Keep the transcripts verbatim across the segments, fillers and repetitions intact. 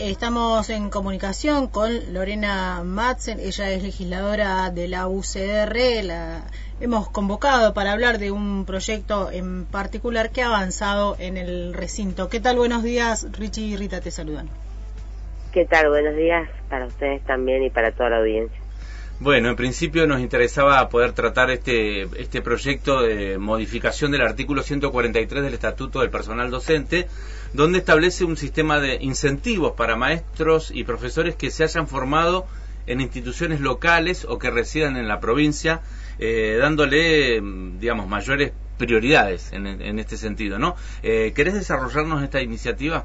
Estamos en comunicación con Lorena Madsen, ella es legisladora de la U C R. La hemos convocado para hablar de un proyecto en particular que ha avanzado en el recinto. ¿Qué tal? Buenos días, Richie y Rita te saludan. ¿Qué tal? Buenos días para ustedes también y para toda la audiencia. Bueno, en principio nos interesaba poder tratar este este proyecto de modificación del artículo ciento cuarenta y tres del Estatuto del Personal Docente, donde establece un sistema de incentivos para maestros y profesores que se hayan formado en instituciones locales o que residan en la provincia, eh, dándole, digamos, mayores prioridades en, en este sentido, ¿no? Eh, ¿Querés desarrollarnos esta iniciativa?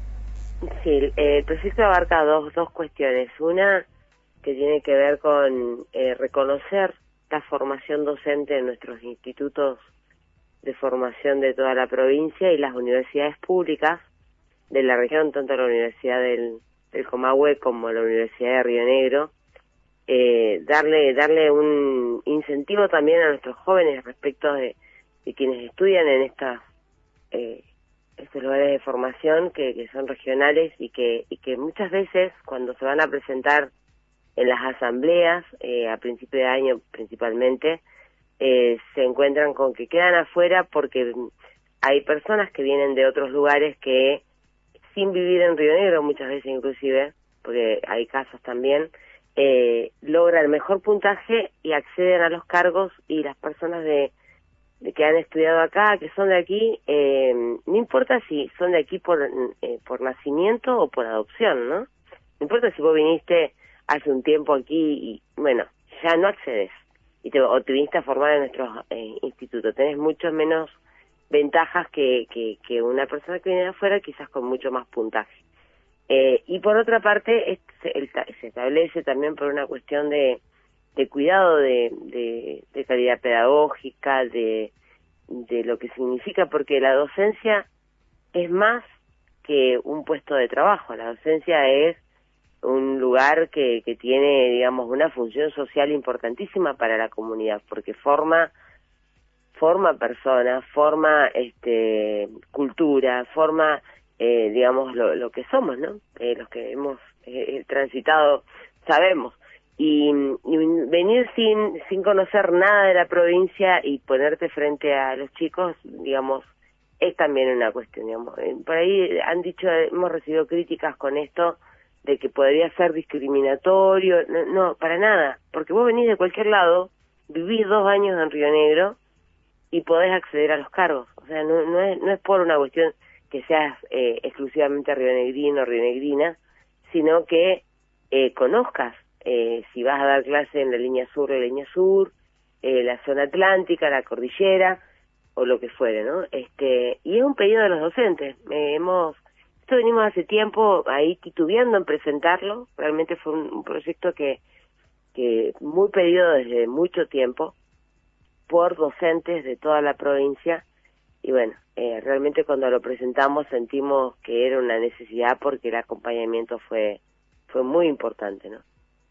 Sí, eh, el proyecto abarca dos, dos cuestiones. Una que tiene que ver con eh, reconocer la formación docente en nuestros institutos de formación de toda la provincia y las universidades públicas de la región, tanto la Universidad del, del Comahue como la Universidad de Río Negro, eh, darle darle un incentivo también a nuestros jóvenes respecto de, de quienes estudian en estas eh, estos lugares de formación que, que son regionales y que y que muchas veces cuando se van a presentar en las asambleas, eh, a principio de año principalmente, eh, se encuentran con que quedan afuera porque hay personas que vienen de otros lugares que, sin vivir en Río Negro muchas veces inclusive, porque hay casos también, eh, logran el mejor puntaje y acceden a los cargos, y las personas de, de que han estudiado acá, que son de aquí, eh, no importa si son de aquí por, eh, por nacimiento o por adopción, ¿no? No importa si vos viniste hace un tiempo aquí y, bueno, ya no accedes y te, o te viniste a formar en nuestros eh, institutos. Tenés mucho menos ventajas que, que, que una persona que viene de afuera, quizás con mucho más puntaje. Eh, y por otra parte, este, el, se establece también por una cuestión de, de cuidado de, de, de calidad pedagógica, de, de lo que significa, porque la docencia es más que un puesto de trabajo. La docencia es un lugar que, que tiene, digamos, una función social importantísima para la comunidad, porque forma forma personas, forma este cultura, forma, eh, digamos, lo, lo que somos, ¿no? Eh, los que hemos eh, transitado sabemos. Y, y venir sin sin conocer nada de la provincia y ponerte frente a los chicos, digamos, es también una cuestión, digamos. Por ahí han dicho, hemos recibido críticas con esto, de que podría ser discriminatorio. No, no, para nada, porque vos venís de cualquier lado, vivís dos años en Río Negro y podés acceder a los cargos. O sea, no, no es no es por una cuestión que seas eh, exclusivamente rionegrino o rionegrina, sino que eh, conozcas, eh, si vas a dar clase en la línea sur, la línea sur, eh, la zona atlántica, la cordillera, o lo que fuere, ¿no? Este, y es un pedido de los docentes. Eh, hemos Esto venimos hace tiempo ahí titubeando en presentarlo. Realmente fue un, un proyecto que, que muy pedido desde mucho tiempo por docentes de toda la provincia, y bueno, eh, realmente cuando lo presentamos sentimos que era una necesidad porque el acompañamiento fue fue muy importante, ¿no?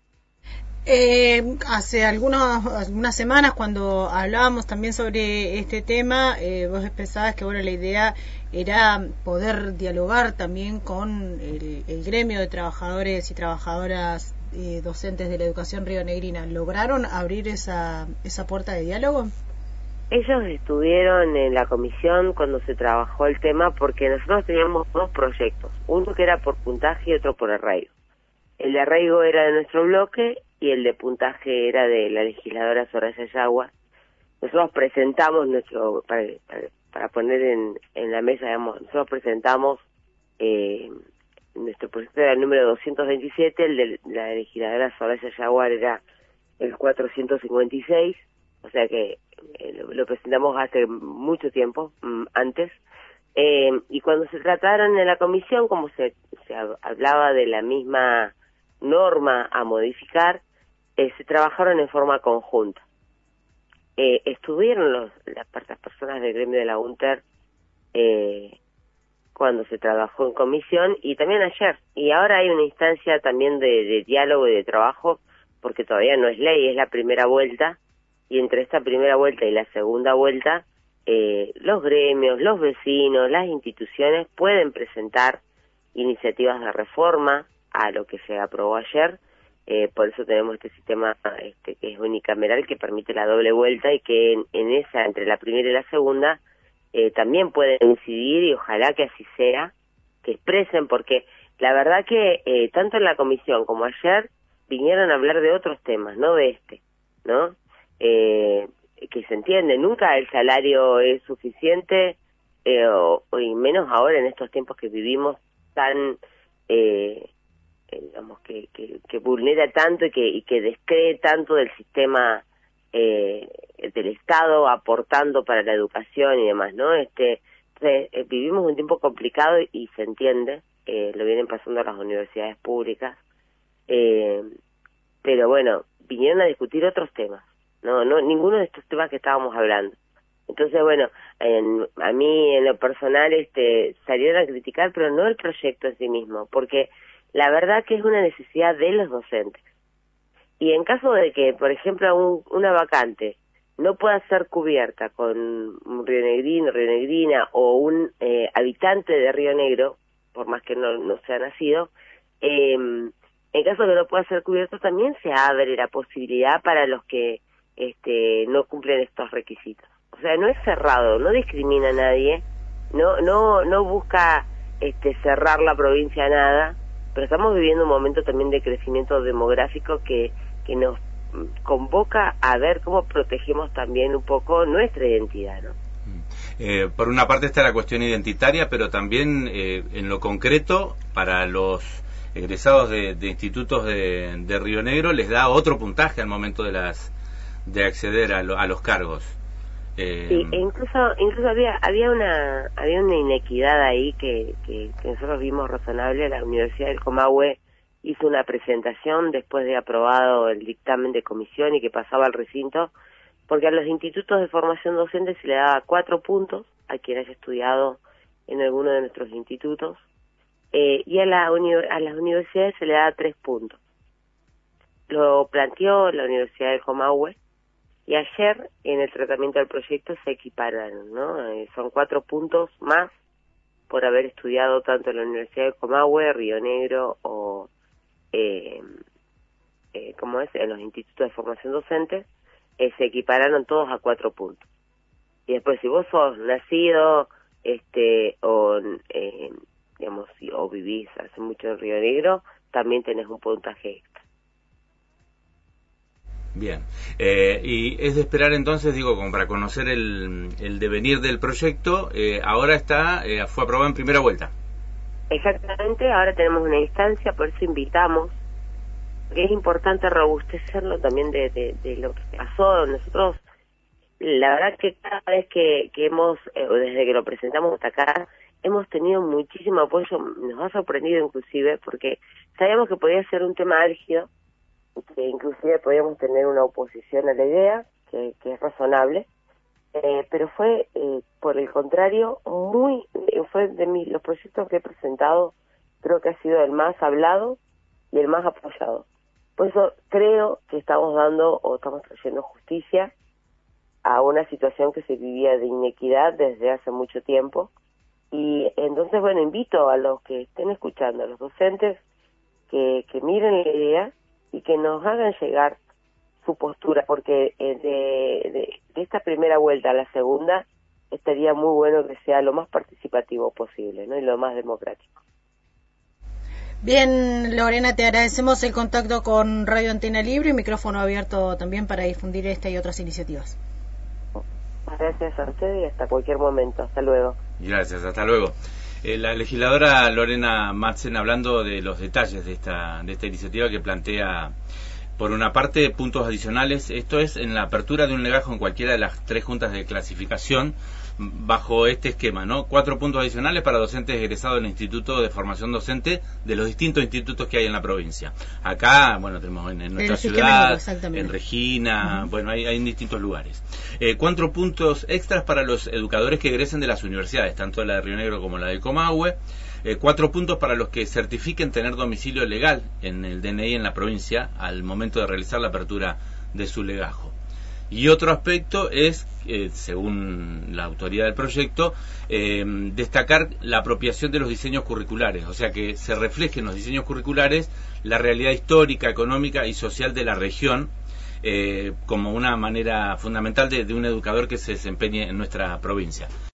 Eh, hace algunos, algunas semanas cuando hablábamos también sobre este tema, eh, vos pensabas que bueno, la idea era poder dialogar también con el, el gremio de trabajadores y trabajadoras eh, docentes de la educación rionegrina. ¿Lograron abrir esa, esa puerta de diálogo? Ellos estuvieron en la comisión cuando se trabajó el tema, porque nosotros teníamos dos proyectos, uno que era por puntaje y otro por arraigo. El de arraigo era de nuestro bloque y el de puntaje era de la legisladora Soraya Yagua. Nosotros presentamos nuestro, para, para, para poner en, en la mesa, digamos, nosotros presentamos eh, nuestro proyecto era el número doscientos veintisiete, el de la legisladora Soraya Yagua era el cuatrocientos cincuenta y seis, o sea que eh, lo, lo presentamos hace mucho tiempo, mm, antes. Eh, y cuando se trataron en la comisión, como se, se hablaba de la misma norma a modificar, eh, se trabajaron en forma conjunta. Eh, estuvieron los, las, las personas del gremio de la UNTER eh, cuando se trabajó en comisión, y también ayer. Y ahora hay una instancia también de, de diálogo y de trabajo, porque todavía no es ley, es la primera vuelta, y entre esta primera vuelta y la segunda vuelta, eh, los gremios, los vecinos, las instituciones pueden presentar iniciativas de reforma a lo que se aprobó ayer. Eh, por eso tenemos este sistema este, que es unicameral, que permite la doble vuelta, y que en, en esa, entre la primera y la segunda, eh, también pueden incidir, y ojalá que así sea, que expresen, porque la verdad que eh, tanto en la comisión como ayer vinieron a hablar de otros temas, no de este, ¿no? Eh, que se entiende, nunca el salario es suficiente, eh, o, o y menos ahora en estos tiempos que vivimos tan... Eh, digamos que, que, que vulnera tanto y que, y que descree tanto del sistema eh, del Estado aportando para la educación y demás, ¿no? Este, entonces, eh, vivimos un tiempo complicado y, y se entiende, eh, lo vienen pasando a las universidades públicas, eh, pero bueno, vinieron a discutir otros temas, no, no, ninguno de estos temas que estábamos hablando. Entonces, bueno, en, a mí en lo personal este, salieron a criticar, pero no el proyecto en sí mismo, porque la verdad que es una necesidad de los docentes. Y en caso de que, por ejemplo, un, una vacante no pueda ser cubierta con un rionegrino, rionegrina o un eh, habitante de Río Negro, por más que no, no sea nacido, eh, en caso de que no pueda ser cubierto, también se abre la posibilidad para los que este, no cumplen estos requisitos. O sea, no es cerrado, no discrimina a nadie, no, no, no busca este, cerrar la provincia a nada, pero estamos viviendo un momento también de crecimiento demográfico que, que nos convoca a ver cómo protegemos también un poco nuestra identidad, ¿no? Eh, por una parte está la cuestión identitaria, pero también eh, en lo concreto, para los egresados de, de institutos de, de Río Negro, les da otro puntaje al momento de las de acceder a, lo, a los cargos. Eh, sí, e incluso incluso había había una había una inequidad ahí que, que, que nosotros vimos razonable. La Universidad del Comahue hizo una presentación después de aprobado el dictamen de comisión y que pasaba al recinto, porque a los institutos de formación docente se le daba cuatro puntos a quien haya estudiado en alguno de nuestros institutos, eh, y a, la uni a las universidades se le daba tres puntos. Lo planteó la Universidad del Comahue, y ayer, en el tratamiento del proyecto, se equipararon, ¿no? Eh, son cuatro puntos más por haber estudiado tanto en la Universidad de Comahue, Río Negro o, eh, eh, ¿cómo es?, en los institutos de formación docente, eh, se equipararon todos a cuatro puntos. Y después, si vos sos nacido, este, o, eh, digamos, o vivís hace mucho en Río Negro, también tenés un puntaje extra. Bien, eh, y es de esperar entonces, digo, como para conocer el, el devenir del proyecto, eh, ahora está, eh, fue aprobado en primera vuelta. Exactamente, ahora tenemos una instancia, por eso invitamos, porque es importante robustecerlo también de, de, de lo que pasó. Nosotros, la verdad que cada vez que, que hemos, eh, desde que lo presentamos hasta acá, hemos tenido muchísimo apoyo, nos ha sorprendido inclusive, porque sabíamos que podía ser un tema álgido, que inclusive podíamos tener una oposición a la idea, que, que es razonable, eh, pero fue, eh, por el contrario, muy, fue de mis, los proyectos que he presentado, creo que ha sido el más hablado y el más apoyado. Por eso creo que estamos dando o estamos trayendo justicia a una situación que se vivía de inequidad desde hace mucho tiempo. Y entonces, bueno, invito a los que estén escuchando, a los docentes, que, que miren la idea y que nos hagan llegar su postura, porque de, de, de esta primera vuelta a la segunda estaría muy bueno que sea lo más participativo posible, ¿no? Y lo más democrático. Bien, Lorena, te agradecemos el contacto con Radio Antena Libre y micrófono abierto también para difundir esta y otras iniciativas. Gracias a usted y hasta cualquier momento. Hasta luego. Gracias, hasta luego. Eh, la legisladora Lorena Madsen, hablando de los detalles de esta, de esta iniciativa que plantea, por una parte, puntos adicionales. Esto es en la apertura de un legajo en cualquiera de las tres juntas de clasificación, bajo este esquema, ¿no? Cuatro puntos adicionales para docentes egresados del Instituto de Formación Docente de los distintos institutos que hay en la provincia. Acá, bueno, tenemos en, en nuestra ciudad, en Regina, uh-huh. bueno, hay, hay en distintos lugares. Eh, cuatro puntos extras para los educadores que egresen de las universidades, tanto la de Río Negro como la del Comahue. Eh, cuatro puntos para los que certifiquen tener domicilio legal en el D N I en la provincia al momento de realizar la apertura de su legajo. Y otro aspecto es, eh, según la autoridad del proyecto, eh, destacar la apropiación de los diseños curriculares, o sea, que se refleje en los diseños curriculares la realidad histórica, económica y social de la región, eh, como una manera fundamental de, de un educador que se desempeñe en nuestra provincia.